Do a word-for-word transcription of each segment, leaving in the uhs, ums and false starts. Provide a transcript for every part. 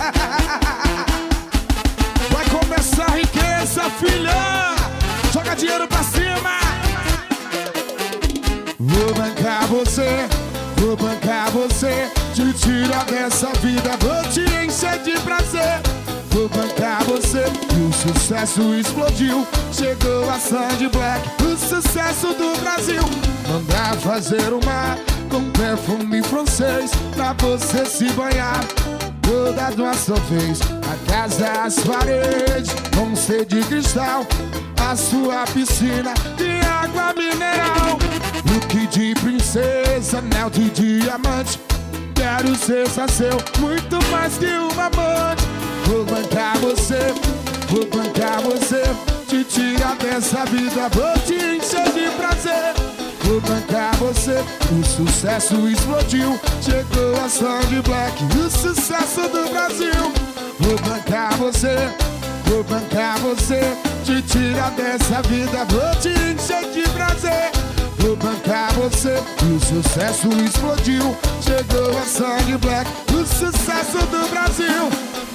Vai começar a riqueza, filha. Joga dinheiro pra cima. Vou bancar você, vou bancar você. Te tirar dessa vida, vou te encher de prazer. Vou bancar você. E o sucesso explodiu. Chegou a Sandy Black, o sucesso do Brasil. Mandar fazer o mar com perfume francês pra você se banhar toda de uma só vez. A casa, as paredes vão ser de cristal, a sua piscina de água mineral. Look de princesa, anel de diamante. Quero ser só seu, muito mais que um amante. Vou bancar você, vou bancar você. Te tirar dessa vida, vou te encher de prazer. Vou bancar você, o sucesso explodiu. Chegou a Sandy Black, o sucesso do Brasil. Vou bancar você, vou bancar você. Te tirar dessa vida, vou te encher de prazer. Vou bancar você, o sucesso explodiu. Chegou a Sandy Black, o sucesso do Brasil.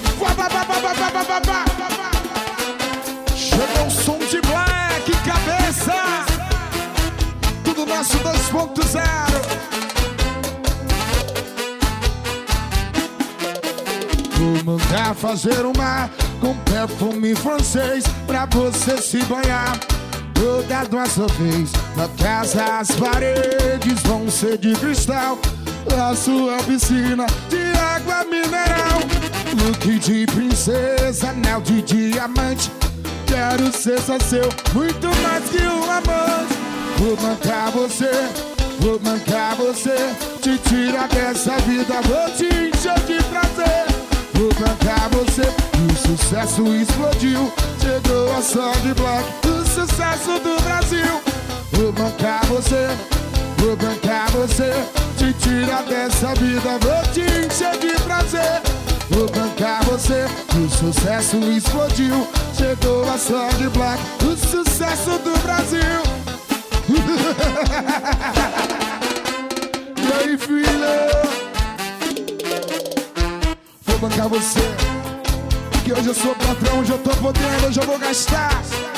Chegou o som de Black, cabeça. Tudo nosso dois ponto zero. Vou mandar fazer um mar com perfume francês pra você se banhar toda de uma só vez. Na casa as paredes vão ser de cristal, a sua piscina de água mineral. Look de princesa, anel de diamante. Quero ser só seu, muito mais que um amante. Vou bancar você, vou bancar você. Te tirar dessa vida, vou te encher de prazer. Vou bancar você, o sucesso explodiu. Chegou a Sandy Black, o sucesso do Brasil. Vou bancar você, vou bancar você. Te tirar dessa vida, vou te encher de prazer. Vou bancar você, o sucesso explodiu. Chegou a Sandy Black, o sucesso do Brasil. E aí, filha? Vou bancar você, que hoje eu sou patrão, hoje eu tô podendo, hoje eu vou gastar.